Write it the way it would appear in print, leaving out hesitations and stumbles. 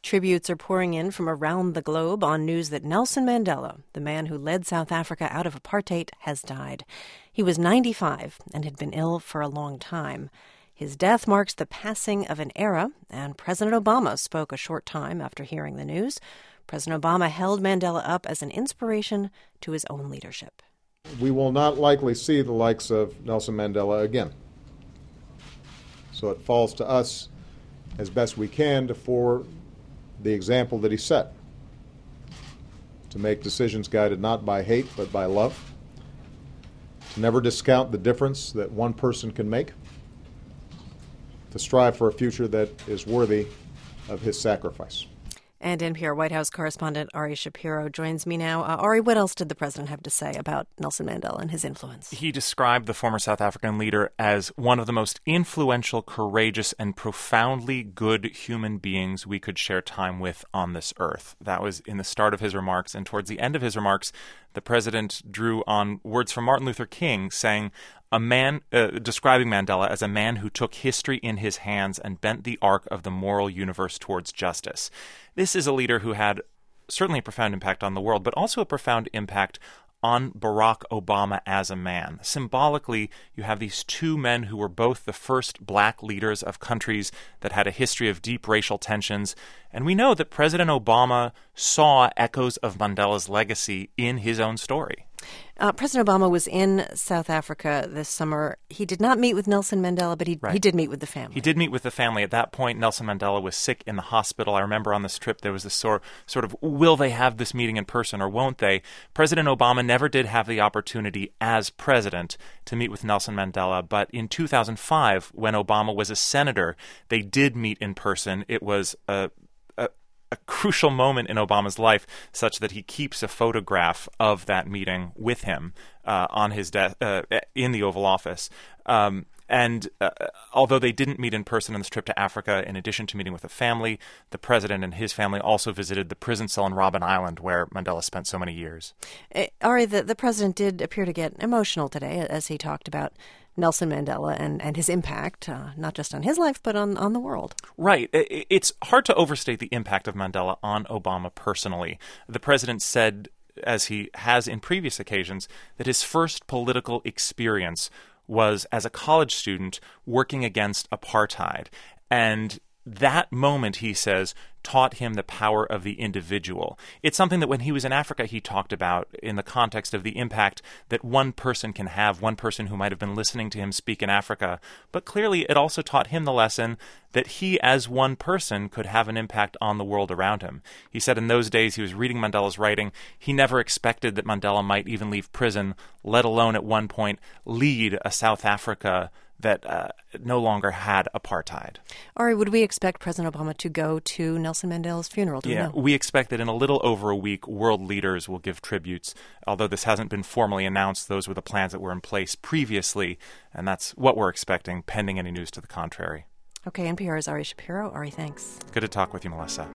Tributes are pouring in from around the globe on news that Nelson Mandela, the man who led South Africa out of apartheid, has died. He was 95 and had been ill for a long time. His death marks the passing of an era, and President Obama spoke a short time after hearing the news. President Obama held Mandela up as an inspiration to his own leadership. We will not likely see the likes of Nelson Mandela again. So it falls to us as best we can to forward the example that he set, to make decisions guided not by hate but by love, to never discount the difference that one person can make, to strive for a future that is worthy of his sacrifice. And NPR White House correspondent Ari Shapiro joins me now. Ari, what else did the president have to say about Nelson Mandela and his influence? He described the former South African leader as one of the most influential, courageous, and profoundly good human beings we could share time with on this earth. That was in the start of his remarks, and towards the end of his remarks, the president drew on words from Martin Luther King, saying, describing Mandela as a man who took history in his hands and bent the arc of the moral universe towards justice. This is a leader who had certainly a profound impact on the world, but also a profound impact on Barack Obama as a man. Symbolically, you have these two men who were both the first black leaders of countries that had a history of deep racial tensions. And we know that President Obama saw echoes of Mandela's legacy in his own story. President Obama was in South Africa this summer. He did not meet with Nelson Mandela, but he did meet with the family. He did meet with the family. At that point, Nelson Mandela was sick in the hospital. I remember on this trip there was this sort of, will they have this meeting in person or won't they? President Obama never did have the opportunity as president to meet with Nelson Mandela, but in 2005, when Obama was a senator, they did meet in person. It was a crucial moment in Obama's life, such that he keeps a photograph of that meeting with him on his desk in the Oval Office. And although they didn't meet in person on this trip to Africa, in addition to meeting with the family, the president and his family also visited the prison cell in Robben Island, where Mandela spent so many years. Ari, the president did appear to get emotional today as he talked about Nelson Mandela and his impact, not just on his life, but on the world. Right. It's hard to overstate the impact of Mandela on Obama personally. The president said, as he has in previous occasions, that his first political experience was as a college student working against apartheid. And that moment, he says, taught him the power of the individual. It's something that when he was in Africa, he talked about in the context of the impact that one person can have, one person who might have been listening to him speak in Africa. But clearly, it also taught him the lesson that he, as one person, could have an impact on the world around him. He said in those days he was reading Mandela's writing. He never expected that Mandela might even leave prison, let alone at one point lead a South Africa that no longer had apartheid. Ari, would we expect President Obama to go to Nelson Mandela's funeral? We expect that in a little over a week, world leaders will give tributes. Although this hasn't been formally announced, those were the plans that were in place previously, and that's what we're expecting, pending any news to the contrary. Okay, NPR's Ari Shapiro. Ari, thanks. Good to talk with you, Melissa.